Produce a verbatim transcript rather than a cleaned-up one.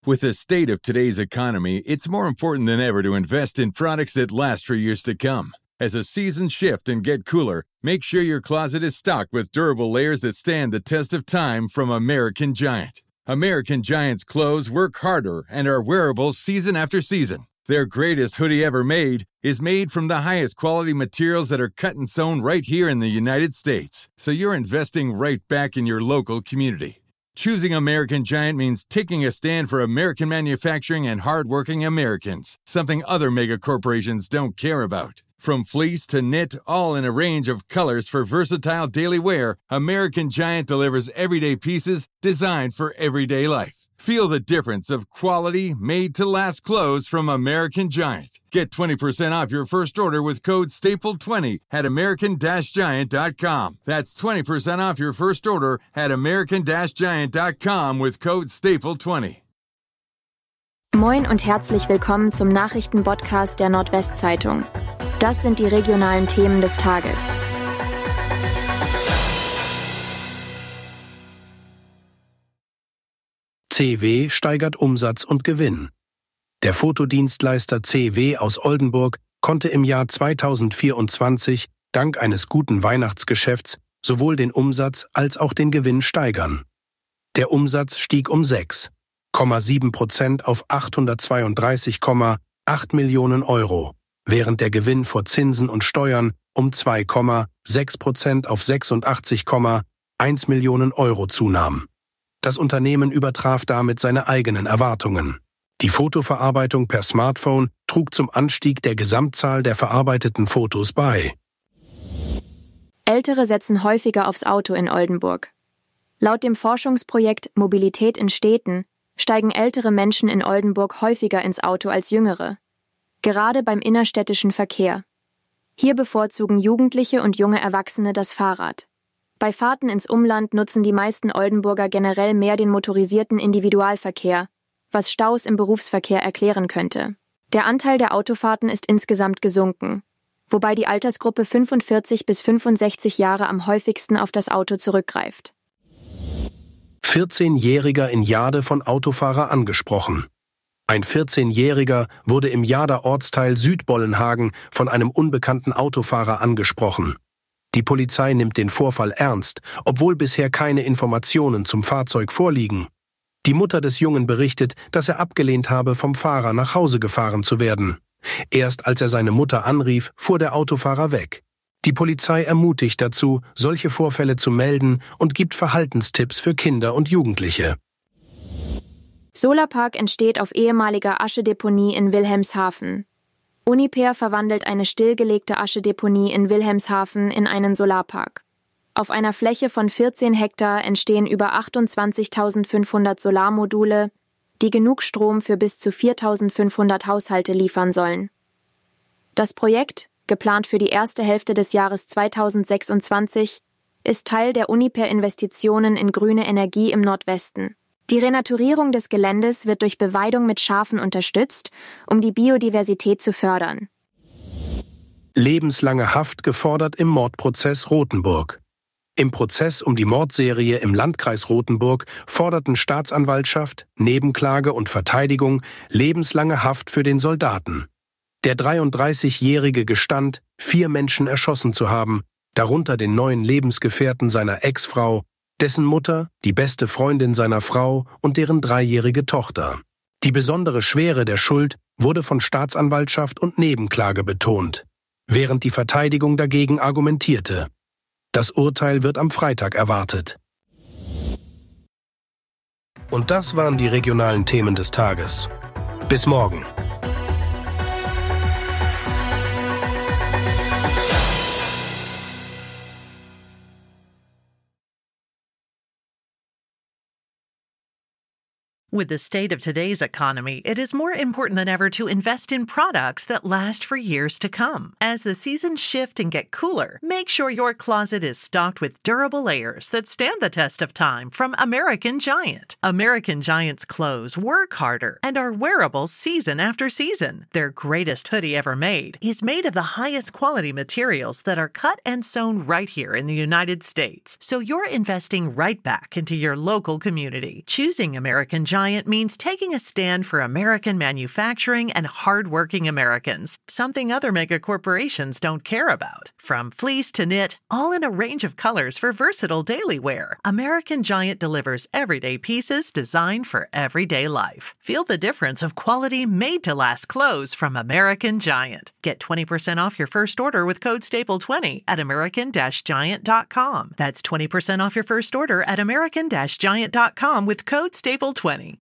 With the state of today's economy, it's more important than ever to invest in products that last for years to come. As the seasons shift and get cooler, make sure your closet is stocked with durable layers that stand the test of time from American Giant. American Giant's clothes work harder and are wearable season after season. Their greatest hoodie ever made is made from the highest quality materials that are cut and sewn right here in the United States. So you're investing right back in your local community. Choosing American Giant means taking a stand for American manufacturing and hardworking Americans, something other mega corporations don't care about. From fleece to knit, all in a range of colors for versatile daily wear, American Giant delivers everyday pieces designed for everyday life. Feel the difference of quality, made-to-last clothes from American Giant. Get twenty percent off your first order with code staple twenty at american giant dot com. That's twenty percent off your first order at american giant dot com with code staple twenty. Moin und herzlich willkommen zum Nachrichtenpodcast der Nordwestzeitung. Das sind die regionalen Themen des Tages. C W steigert Umsatz und Gewinn. Der Fotodienstleister C W aus Oldenburg konnte im Jahr zweitausendvierundzwanzig dank eines guten Weihnachtsgeschäfts sowohl den Umsatz als auch den Gewinn steigern. Der Umsatz stieg um sechs Komma sieben Prozent auf achthundertzweiunddreißig Komma acht Millionen Euro, während der Gewinn vor Zinsen und Steuern um zwei Komma sechs Prozent auf sechsundachtzig Komma eins Millionen Euro zunahm. Das Unternehmen übertraf damit seine eigenen Erwartungen. Die Fotoverarbeitung per Smartphone trug zum Anstieg der Gesamtzahl der verarbeiteten Fotos bei. Ältere setzen häufiger aufs Auto in Oldenburg. Laut dem Forschungsprojekt Mobilität in Städten steigen ältere Menschen in Oldenburg häufiger ins Auto als jüngere. Gerade beim innerstädtischen Verkehr. Hier bevorzugen Jugendliche und junge Erwachsene das Fahrrad. Bei Fahrten ins Umland nutzen die meisten Oldenburger generell mehr den motorisierten Individualverkehr, was Staus im Berufsverkehr erklären könnte. Der Anteil der Autofahrten ist insgesamt gesunken, wobei die Altersgruppe fünfundvierzig bis fünfundsechzig Jahre am häufigsten auf das Auto zurückgreift. vierzehnjähriger in Jade von Autofahrer angesprochen. Ein vierzehnjähriger wurde im Jader Ortsteil Südbollenhagen von einem unbekannten Autofahrer angesprochen. Die Polizei nimmt den Vorfall ernst, obwohl bisher keine Informationen zum Fahrzeug vorliegen. Die Mutter des Jungen berichtet, dass er abgelehnt habe, vom Fahrer nach Hause gefahren zu werden. Erst als er seine Mutter anrief, fuhr der Autofahrer weg. Die Polizei ermutigt dazu, solche Vorfälle zu melden und gibt Verhaltenstipps für Kinder und Jugendliche. Solarpark entsteht auf ehemaliger Aschedeponie in Wilhelmshaven. Uniper verwandelt eine stillgelegte Aschedeponie in Wilhelmshaven in einen Solarpark. Auf einer Fläche von vierzehn Hektar entstehen über achtundzwanzigtausendfünfhundert Solarmodule, die genug Strom für bis zu viertausendfünfhundert Haushalte liefern sollen. Das Projekt, geplant für die erste Hälfte des Jahres zweitausendsechsundzwanzig, ist Teil der Uniper-Investitionen in grüne Energie im Nordwesten. Die Renaturierung des Geländes wird durch Beweidung mit Schafen unterstützt, um die Biodiversität zu fördern. Lebenslange Haft gefordert im Mordprozess Rothenburg. Im Prozess um die Mordserie im Landkreis Rothenburg forderten Staatsanwaltschaft, Nebenklage und Verteidigung lebenslange Haft für den Soldaten. Der dreiunddreißigjährige gestand, vier Menschen erschossen zu haben, darunter den neuen Lebensgefährten seiner Ex-Frau, dessen Mutter, die beste Freundin seiner Frau und deren dreijährige Tochter. Die besondere Schwere der Schuld wurde von Staatsanwaltschaft und Nebenklage betont, während die Verteidigung dagegen argumentierte. Das Urteil wird am Freitag erwartet. Und das waren die regionalen Themen des Tages. Bis morgen. With the state of today's economy, it is more important than ever to invest in products that last for years to come. As the seasons shift and get cooler, make sure your closet is stocked with durable layers that stand the test of time from American Giant. American Giant's clothes work harder and are wearable season after season. Their greatest hoodie ever made is made of the highest quality materials that are cut and sewn right here in the United States. So you're investing right back into your local community. Choosing American Giant Giant means taking a stand for American manufacturing and hardworking Americans, something other mega corporations don't care about. From fleece to knit, all in a range of colors for versatile daily wear, American Giant delivers everyday pieces designed for everyday life. Feel the difference of quality made-to-last clothes from American Giant. Get twenty percent off your first order with code staple twenty at american giant dot com. That's twenty percent off your first order at american giant dot com with code staple twenty.